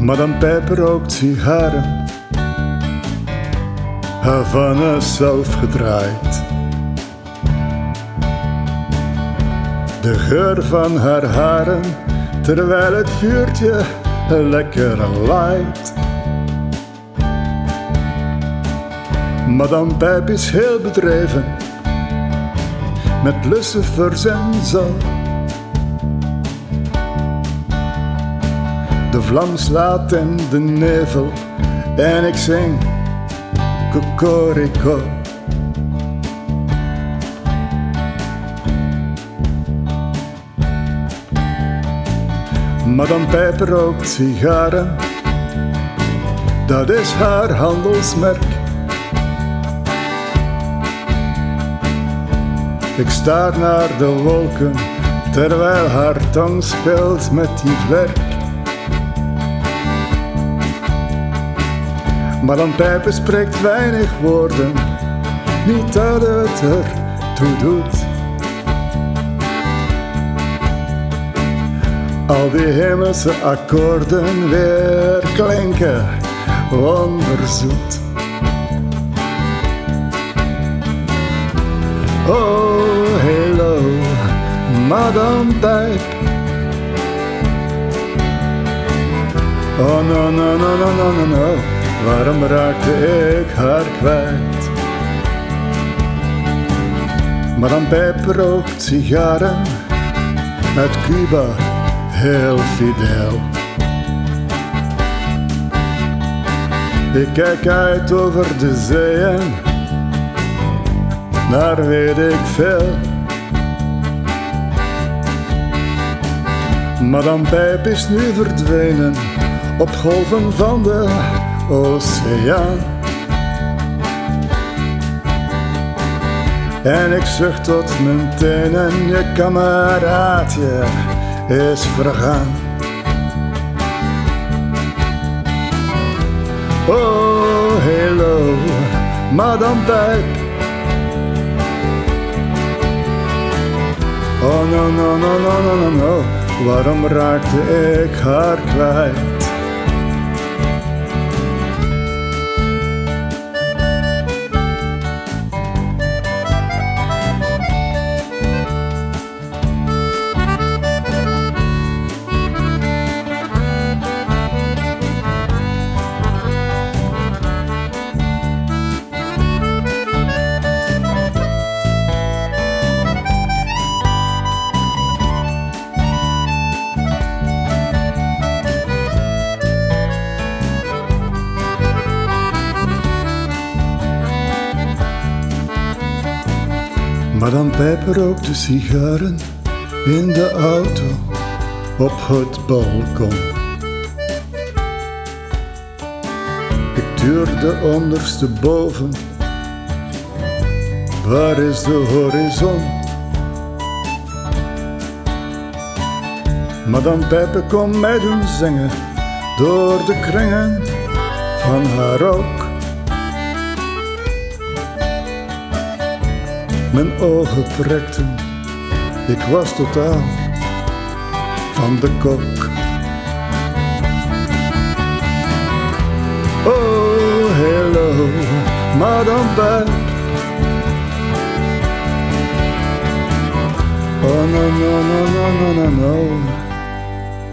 Madame Pijper rookt sigaren, Havana zelf gedraaid. De geur van haar haren, terwijl het vuurtje lekker laait. Madame Pijp is heel bedreven met lucifers en zo. De vlam slaat in de nevel en ik zing Cocorico. Madame Pijper rookt sigaren, dat is haar handelsmerk. Ik staar naar de wolken, terwijl haar tong speelt met die vlerk. Madame Pijper spreekt weinig woorden, niet dat het er toe doet. Al die hemelse akkoorden weer klinken wonderzoet. Oh, hello, Madame Pijp. Oh, no, no, no, no, no, no, no. Waarom raakte ik haar kwijt? Madame Pijp rookt sigaren, uit Cuba heel fideel. Ik kijk uit over de zeeën, daar weet ik veel. Madame Pijp is nu verdwenen op golven van de oceaan. En ik zucht tot mijn tenen, je kameraadje is vergaan. Oh, hello, Madame Pijp. Oh, no, no, no, no, no, no, no. Waarom raakte ik haar kwijt? Madame Pijper rookte sigaren in de auto op het balkon. Ik tuurde ondersteboven, waar is de horizon? Madame Pijper kon mij doen zingen door de kringen van haar rook. Mijn ogen prekten, ik was totaal van de kok. Oh, hello, Madame Pijp. Oh, no, no, no, no, no, no, no.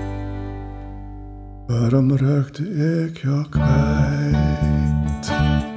Waarom raakte ik jou kwijt?